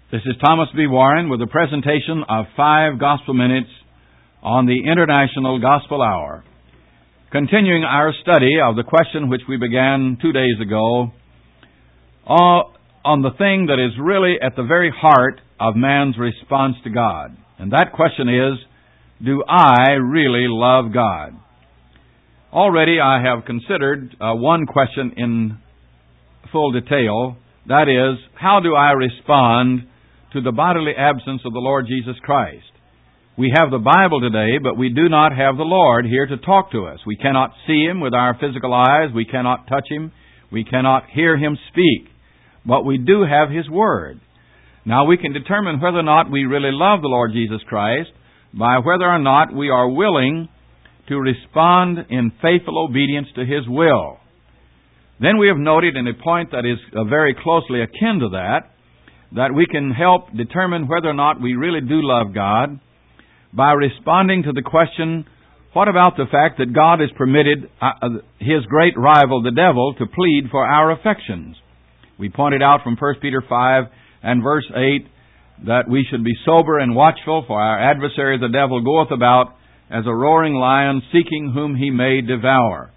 This is Thomas B. Warren with a presentation of 5 Gospel Minutes on the International Gospel Hour. Continuing our study of the question which we began 2 days ago on the thing that is really at the very heart of man's response to God. And that question is, do I really love God? Already I have considered one question in full detail. That is, how do I respond to the bodily absence of the Lord Jesus Christ? We have the Bible today, but we do not have the Lord here to talk to us. We cannot see Him with our physical eyes. We cannot touch Him. We cannot hear Him speak. But we do have His Word. Now we can determine whether or not we really love the Lord Jesus Christ by whether or not we are willing to respond in faithful obedience to His will. Then we have noted in a point that is very closely akin to that we can help determine whether or not we really do love God by responding to the question, what about the fact that God has permitted His great rival, the devil, to plead for our affections? We pointed out from 1 Peter 5 and verse 8 that we should be sober and watchful, for our adversary the devil goeth about as a roaring lion, seeking whom he may devour.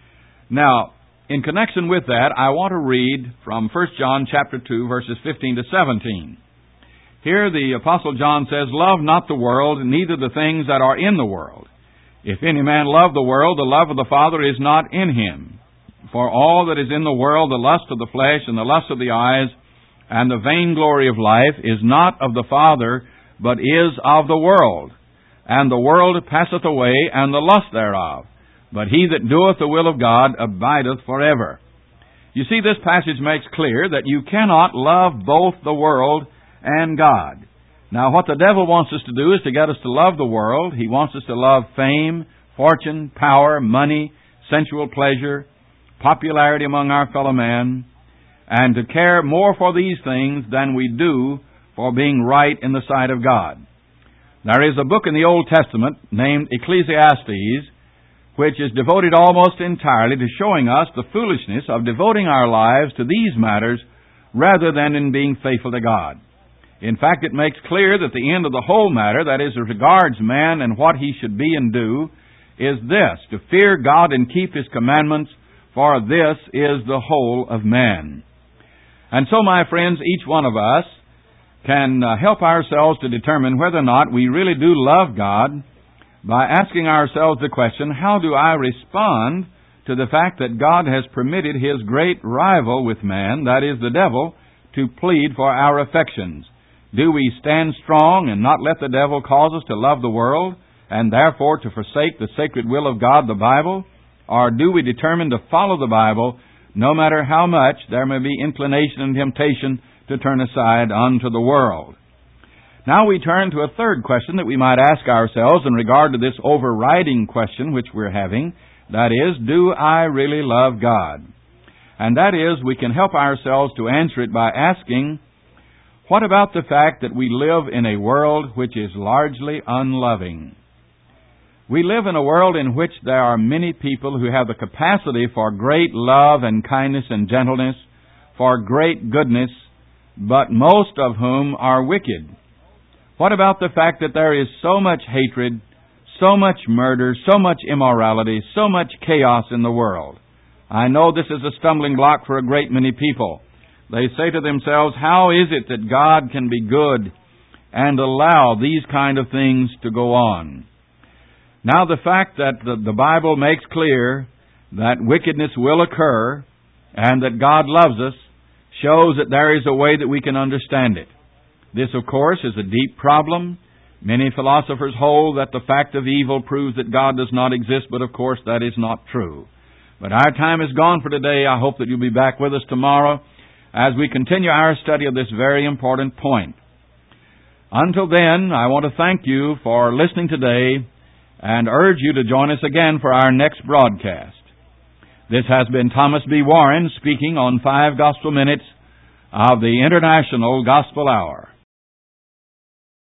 Now, in connection with that, I want to read from 1 John chapter 2, verses 15 to 17. Here the Apostle John says, love not the world, neither the things that are in the world. If any man love the world, the love of the Father is not in him. For all that is in the world, the lust of the flesh, and the lust of the eyes, and the vainglory of life, is not of the Father, but is of the world. And the world passeth away, and the lust thereof. But he that doeth the will of God abideth forever. You see, this passage makes clear that you cannot love both the world and God. Now, what the devil wants us to do is to get us to love the world. He wants us to love fame, fortune, power, money, sensual pleasure, popularity among our fellow men, and to care more for these things than we do for being right in the sight of God. There is a book in the Old Testament named Ecclesiastes, which is devoted almost entirely to showing us the foolishness of devoting our lives to these matters rather than in being faithful to God. In fact, it makes clear that the end of the whole matter, that is, as regards man and what he should be and do, is this, to fear God and keep His commandments, for this is the whole of man. And so, my friends, each one of us can help ourselves to determine whether or not we really do love God by asking ourselves the question, how do I respond to the fact that God has permitted His great rival with man, that is the devil, to plead for our affections? Do we stand strong and not let the devil cause us to love the world and therefore to forsake the sacred will of God, the Bible? Or do we determine to follow the Bible no matter how much there may be inclination and temptation to turn aside unto the world? Now we turn to a third question that we might ask ourselves in regard to this overriding question which we're having. That is, do I really love God? And that is, we can help ourselves to answer it by asking, what about the fact that we live in a world which is largely unloving? We live in a world in which there are many people who have the capacity for great love and kindness and gentleness, for great goodness, but most of whom are wicked. What about the fact that there is so much hatred, so much murder, so much immorality, so much chaos in the world? I know this is a stumbling block for a great many people. They say to themselves, how is it that God can be good and allow these kind of things to go on? Now, the fact that the Bible makes clear that wickedness will occur and that God loves us shows that there is a way that we can understand it. This, of course, is a deep problem. Many philosophers hold that the fact of evil proves that God does not exist, but of course that is not true. But our time is gone for today. I hope that you'll be back with us tomorrow as we continue our study of this very important point. Until then, I want to thank you for listening today and urge you to join us again for our next broadcast. This has been Thomas B. Warren speaking on 5 Gospel Minutes of the International Gospel Hour.